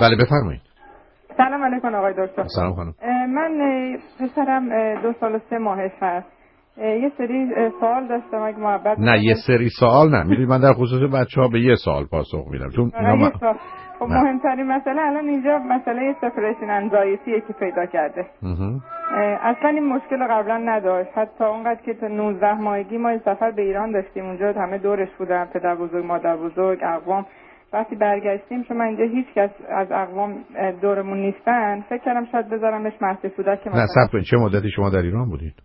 بله بفرمایید. سلام علیکم آقای دکتر. سلام خانم. من پسرم 2 سال و 3 ماهش هست. یه سری سوال داشتم اگه محبت نه یه سری سوال نه، میدونید من در خصوص بچه‌ها به یه سوال پاسخ میدم چون اینا خب مهمترین مسئله الان اینجا مسئله سپریشن انزایتیه که پیدا کرده. اصلا این مشکل قبلا نداشت، حتی اونقدر که تا 19 ماهگی ما سفر به ایران داشتیم، اونجا همه دورش بودن، پدر بزرگ مادر بزرگ اقوام. وقتی برگشتیم شما اینجا هیچ کس از اقوام دورمون نیستن، فکر کردم شاید بذارمش مهد کودک. نه صبر کنید، چه مدتی شما در ایران بودید؟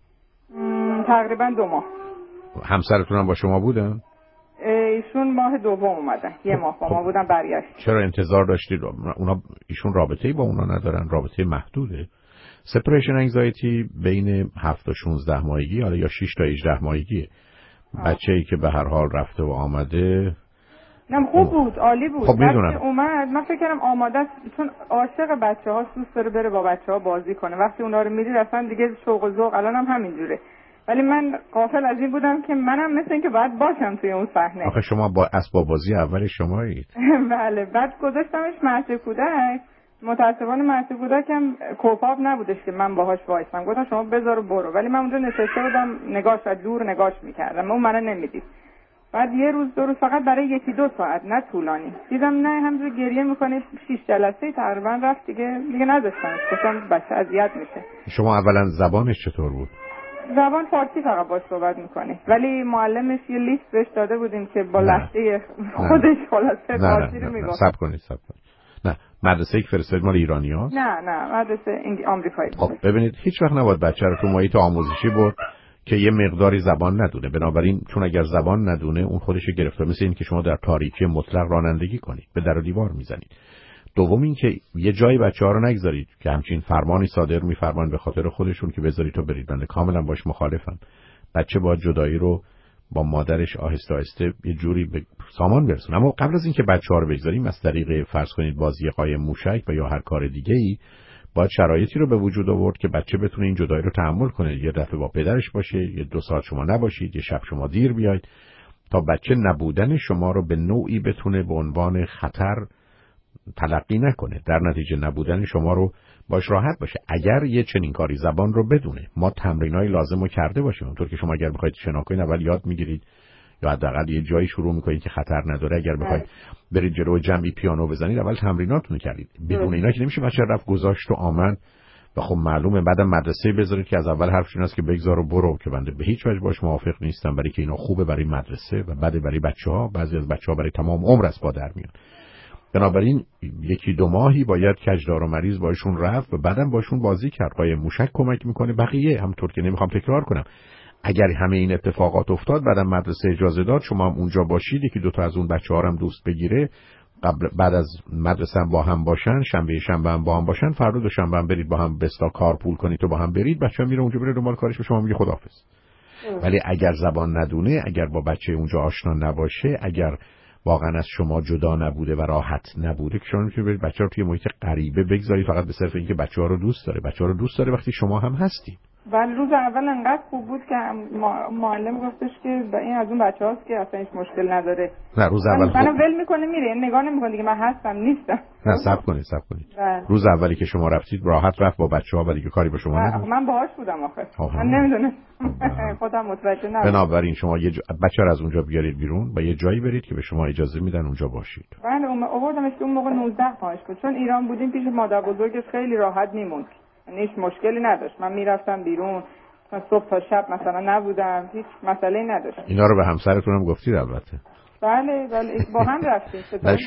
تقریبا 2 ماه. همسرتون هم با شما بودن؟ ایشون ماه دوم اومدن، یه ماه با ما بودن برگشت. چرا انتظار داشتید ایشون رابطه‌ای با اونا ندارن؟ رابطه محدوده. سپریشن انگزایتی بین 7 تا 16 ماهگی حالا یا 6 تا 18 ماهگیه. بچه‌ای که به هر حال رفته و آمده نه خوب بود، عالی بود. خب میدونم. اومد من فکر کردم آماده است، چون عاشق بچه‌ها، دوست داره بره با بچه‌ها بازی کنه. وقتی اونا رو می‌دید اصلا دیگه شوق و ذوق، الانم همینجوره. ولی من غافل از این بودم که منم مثل این که باید باشم توی اون صحنه. آخه شما با اسباب بازی اول شمایید. بله. بعد گذاشتمش مهد کودک. متأسفانه مهد کودکم کوپاب نبودش که من باهاش وایسم. گفتم شما بذار برو. ولی من اونجا نشسته بودم، نگاش از دور نگاش می‌کردم. اون منو نمی‌دید. بعد یه روز 2 روز فقط برای 1-2 ساعت، نه طولانی، دیدم نه همینجوری گریه میکنه. 6 جلسه تقریبا رفت دیگه نذاشتم. گفتم بچه اذیت میشه. شما اولا زبانش چطور بود؟ زبان فارسی فقط باش صحبت میکنه، ولی معلمش یه لیست بهش داده بودیم که با لهجه خودش خلاصه فارسی رو میگه. صبر کنید. نه مدرسه که فرستادید مال ایرانیاست؟ نه مدرسه آمریکایی. خب ببینید هیچ وقت نباید بچه رو تو محیط آموزشی برد که یه مقداری زبان ندونه. بنابراین چون اگر زبان ندونه اون خودش گرفته، مثل این که شما در تاریکی مطلق رانندگی کنید، به در و دیوار میزنید. دوم این که یه جایی بچه‌ها رو نگذارید که همچین فرمانی صادر می‌فرمان به خاطر خودشون که بذارید تو برید. بنده کاملا باش مخالفم. بچه باید جدایی رو با مادرش آهسته آهسته یه جوری به سامان برسونه. اما قبل از اینکه بچه‌ها رو بگذاریم از طریق فرض کنید بازی قایم موشک و یا هر کار دیگه‌ای باید شرایطی رو به وجود آورد که بچه بتونه این جدایی رو تحمل کنه. یه دفعه با پدرش باشه، یه 2 ساعت شما نباشید، یه شب شما دیر بیاید، تا بچه نبودن شما رو به نوعی بتونه به عنوان خطر تلقی نکنه، در نتیجه نبودن شما رو باش راحت باشه. اگر یه چنین کاری زبان رو بدونه، ما تمرینای لازم رو کرده باشیم. اونطور که شما اگر بخواید شنا کنید اول یاد میگیرید یا حداقل یه جایی شروع میکنید که خطر نداره. اگر بخواید برید جلو جمعی پیانو بزنید اول تمریناتون رو کردید. بدون اینا که نمیشه بچه رفت گذاشت و آمد. و خب معلومه بعدم مدرسه بذارید که از اول حرفش این است که بگذار و برو، که بنده به هیچ وجه باش موافق نیستم، برای که اینا خوبه برای مدرسه و بعد برای بچه‌ها. بعضی از بچه‌ها برای تمام عمر از پا در میان. بنابراین 1-2 ماهی باید کجدار و مریض باشون رفت و بعدم باشون بازی کرد. قایم موشک کمک میکنه. بقیه همونطور که نمیخوام تکرار کنم، اگر همه این اتفاقات افتاد بعدم مدرسه اجازه داد شما هم اونجا باشید، 1-2 تا از اون بچه‌ها هم دوست بگیره، بعد از مدرسه هم با هم باشن، شنبه هم با هم باشن، فردا دوشنبه هم برید با هم بستا کارپول کنید و با هم برید، بچه‌ها میره اونجا بره دنبال کارش و شما میگه خداحافظ. ولی اگر زبان ندونه، اگر با بچه اونجا آشنا نباشه، اگر واقعا از شما جدا نبوده و راحت نبوده، که شما میتونید برید بچه‌ها رو توی محیط غریبه بگذارید فقط به صرف اینکه بچه‌ها رو دوست داره. بچه‌ها رو دوست داره وقتی شما هم هستید. ولی روز اول انقدر خوب بود که معلم گفتش که این از اون بچه‌هاست که اصلا هیچ مشکل نداره. نه روز اول منو ول میکنه میره، نگاه نمیکنه دیگه من هستم نیستم. نه صبر کنید. روز اولی که شما رفتید راحت رفت با بچه‌ها ولی که کاری به شما نداشت. من باهاش بودم آخه. من نمیدونم. خودم متوجه نبودم. بنابراین شما یه بچه رو از اونجا بیارید بیرون و یه جایی برید که به شما اجازه میدن اونجا باشید. بله آوردمش اون موقع 19 ماهش بود، چون ایران بودیم پیش مادر بزرگش خیلی راحت میموند. هیچ مشکلی نداشت. من میرفتم بیرون، من صبح تا شب مثلا نبودم، هیچ مسئله‌ای نداشت. اینا رو به همسرتون هم گفتید البته؟ بله با هم رفتیم.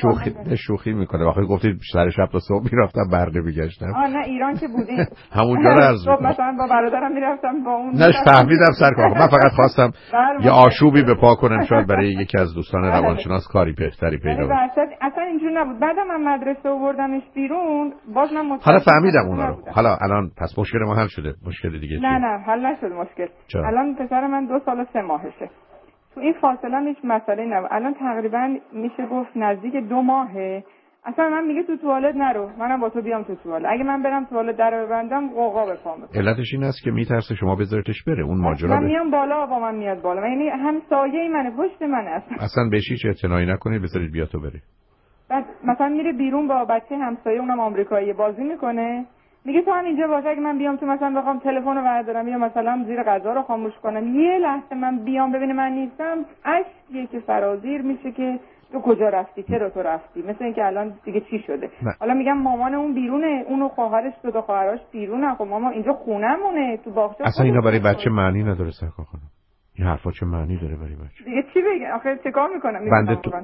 شوخی میکنه. واقعا گفتید سر شب تا صبح میرفتم برده میگشتم. نه ایران که بودیم همونجا رو از صبح مثلا با برادرم میرفتم با اون. نه فهمیدم سرکار. من فقط خواستم یه آشوبی به پا کنم شاید برای یکی از دوستان روانشناس کاری بهتری پیدا بشه. اصلا اینجوری نبود. بعدم من مدرسه آوردمش بیرون، باز من حالا فهمیدم اونا رو. حالا الان پس مشکل ما حل شده. مشکل دیگه نه حل نشد مشکل. الان پسر من 2 سال و 3 ماهشه. تو این فاصله هیچ مسئله نبود. الان تقریبا میشه گفت نزدیک 2 ماهه. اصلا من میگه تو توالت نرو، منم با تو بیام تو توالت. اگه من برم توالت در ببندم قوقا به پام میکنه. علتش این است که میترسه شما بذارتش بره. اون ماجرا من میام بالا با من میاد بالا. یعنی هم سایه منه، پشت منه. اصلا بهش هیچ اعتنایی نکنید، بذارید بیا تو بره. بعد مثلا میره بیرون با بچه همسایه، اونم آمریکایی، بازی میکنه، میگه تو هم اینجا باش، اگه من بیام تو مثلا بخوام تلفن رو بردارم یا مثلا زیر غذا رو خاموش کنم، یه لحظه من بیام ببینه من نیستم، اشکیه که سرازیر میشه که تو کجا رفتی، چرا تو رفتی، مثل اینکه الان دیگه چی شده. حالا میگم مامان اون بیرونه، اون و خواهرش، دو تا خواهرش بیرونه، خب مامان اینجا خونمونه، تو باغچه. اصلا اینا برای بچه معنی نداره سرکار خانم. این حرفا چه معنی داره برای بچه؟ دیگه چی بگم آخه چیکار میکنم؟ بنده تو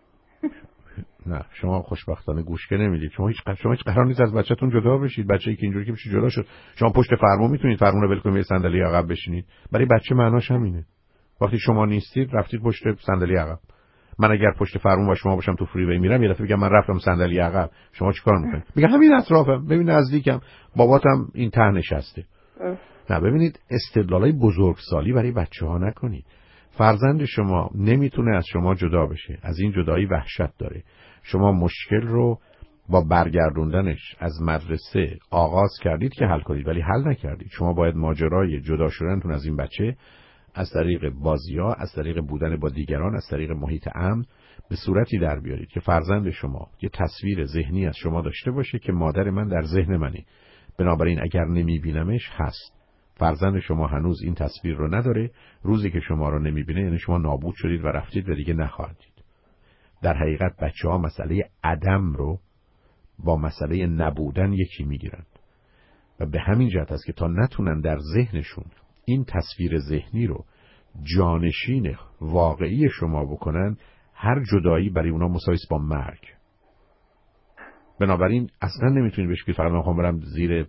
نه شما خوشبختانه گوش که نمیدید. شما هیچ قرار نیست از بچه‌تون جدا بشید. بچه‌ای که اینجوری که بشه جدا شد. شما پشت فرمون میتونید فرمون رو ول کنید، صندلی عقب بشینید. برای بچه معناش همینه. وقتی شما نیستید رفتید پشت صندلی عقب. من اگر پشت فرمون با شما باشم تو فریوی میرم، یه دفعه بگم من رفتم صندلی عقب، شما چیکار میکنید؟ میگم همین اطرافم، ببین نزدیکم، باباتم این ته نشسته. نه ببینید استدلالای بزرگسالی برای بچه‌ها نکنید. فرزند شما نمیتونه از شما جدا بشه. از این جدایی وحشت داره. شما مشکل رو با برگردوندنش از مدرسه آغاز کردید که حل کنید، ولی حل نکردید. شما باید ماجرای جدا شدنتون از این بچه از طریق بازی‌ها، از طریق بودن با دیگران، از طریق محیط امن به صورتی در بیارید که فرزند شما یه تصویر ذهنی از شما داشته باشه که مادر من در ذهن منه، بنابراین اگر نمیبینمش هست. فرزند شما هنوز این تصویر رو نداره. روزی که شما رو نمیبینه یعنی شما نابود شدید و رفتید و دیگه نخواهید. در حقیقت بچه‌ها مسئله عدم رو با مسئله نبودن یکی میگیرن و به همین جهت است که تا نتونن در ذهنشون این تصویر ذهنی رو جانشین واقعی شما بکنن، هر جدایی برای اونا مساوی است با مرگ. بنابراین اصلا نمیتونید بهش بگید فقط من میخوام برم زیر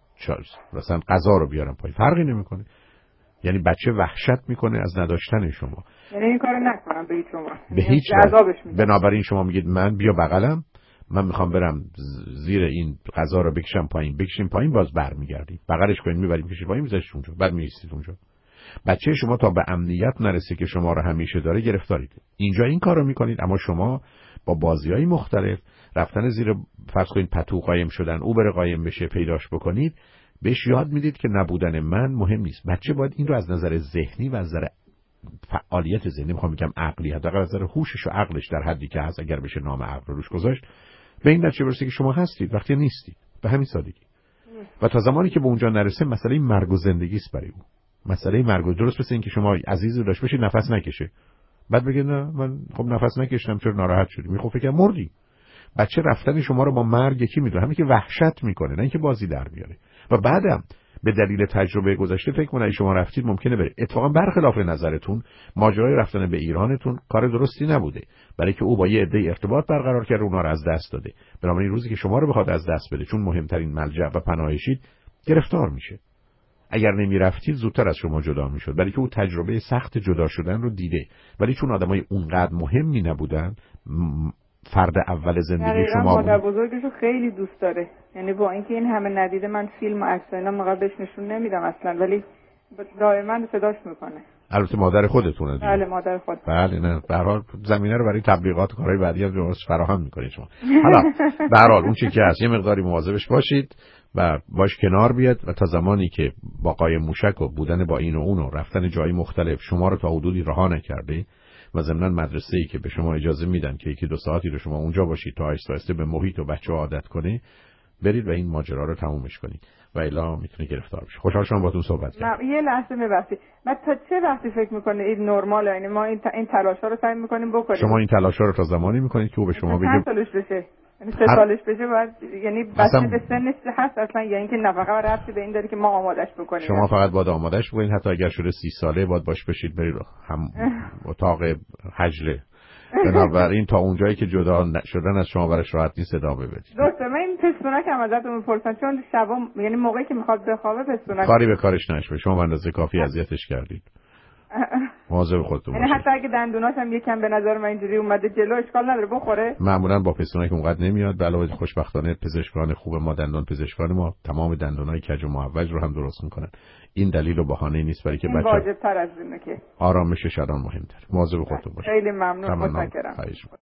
مثلا غذا رو بیارم پای، فرقی نمیکنه. یعنی بچه وحشت میکنه از نداشتن شما. یعنی این کارو نکنم به شما. به هیچ وجه. بنابراین شما میگید من بیا بغلم، من میخوام برم زیر این غذا رو بکشم پایین، بکشیم پایین، باز برمیگردید بغلش کنید، میبریم کشید پایین، میذارید اونجا، بعد میایستید اونجا. بچه شما تا به امنیت نرسه که شما رو همیشه داره گرفتارید. اینجا این کارو میکنید، اما شما با بازی‌های مختلف رفتن زیر فرض کنید پتو قایم شدن، او بره قایم بشه پیداش بکنید، بهش یاد میدید که نبودن من مهم نیست. بچه باید این رو از نظر ذهنی و از نظر فعالیت ذهنی، میخوام بگم عقلی، حداقل از نظر هوشش و عقلش در حدی که هست، اگر بشه نام عقل روش گذاشت، به این نتیجه برسه که شما هستید وقتی نیستید. به همین سادگی. و تا زمانی که به اونجا نرسه مسئله مرگ و زندگی است برای او. مسئله مرگ و درست مثل این که شما عزیزی داشت باشید نفس نکشه، بعد بگه نه من خب نفس نکشیدم چرا ناراحت شدی، میخوام فکر مردی. بچه رفتن شما رو با مرگ یکی میدونه، همین که وحشت میکنه نه اینکه بازی در بیاره. و بعدم به دلیل تجربه گذشته فکر کنه شما رفتید ممکنه بره. اتفاقا برخلاف نظرتون ماجرای رفتن به ایرانتون کار درستی نبوده، برای که او با یه عده ارتباط برقرار کرده، اونا رو از دست داده. بنابراین روزی که شما رو بخواد از دست بده، چون مهمترین ملجأ و پناهشید، گرفتار میشه. اگر نمیرفتید زودتر از شما جدا میشد، برای که او تجربه سخت جدا شدن رو دیده، ولی چون آدمای اونقدر مهمی نبودن، فرد اول زندگی شما بود. مادر بزرگشو خیلی دوست داره، یعنی با اینکه این همه ندیده، من فیلم و عکس اینا موقع بهش نشون نمیدم اصلا، ولی دائما صداش میکنه. البته مادر خودتونه دیگه. بله مادر خود. بله نه به هر حال زمینه رو برای تبلیغات و کارهای بعدی هم درست فراهم میکنید شما. حالا به هر حال اون چیزی که هست یه مقداری مواظبش باشید و باش کنار بیاد و تا زمانی که با قایم موشک و بودن با این و اون و رفتن جای مختلف شما رو تا حدودی رها نکرده و ضمن مدرسه‌ای که به شما اجازه میدن که یکی دو ساعتی رو شما اونجا باشید تا آهسته به محیط و بچه‌ها عادت کنه، برید و این ماجرا رو تمومش کنید و الا میتونه گرفتار بشه. خوشحال شدم باهاتون صحبت کردم. یه لحظه میبخشید. من تا چه وقتی فکر میکنه این نرماله؟ یعنی ما این تلاشا رو سعی میکنیم بکنیم. شما این تلاشا رو تا زمانی میکنید که او به شما بگه چند سالش بشه. یعنی 3 سالش بشه بعد، یعنی بچه به سنش هست اصلا، یا اینکه نه فقط ربطی به این داره که ما آمادش بکنیم. شما فقط باید آمادش بکنید، حتی اگر شده 30 ساله باید باش بشید برید هم اتاق حجله. بنابراین تا اونجایی که جدا شدن از شما برش راحت نیست ادامه بدید. درسته. من این پستونک هم ازتون میپرسن چون شبا یعنی موقعی که میخواد بخوابه پستونک کاری به کارش نشه. شما به اندازه کافی اذیتش کردید. مواظب خودتون باشید. یعنی حتی اگه دندوناش هم یکم به نظر من اینجوری اومده جلو اشکال نداره بخوره. معمولا با پستونک اونقدر نمیاد. علاوه خوشبختانه پزشکان خوب ما، دندان پزشکان ما، تمام دندونای کج و معوج رو هم درست میکنن. این دلیل و بهانه نیست برای که بچه‌ها واجب‌تر از اینه که آرامش شدن مهمتره. مواظب خودتون باشید. خیلی ممنون. متشکرم.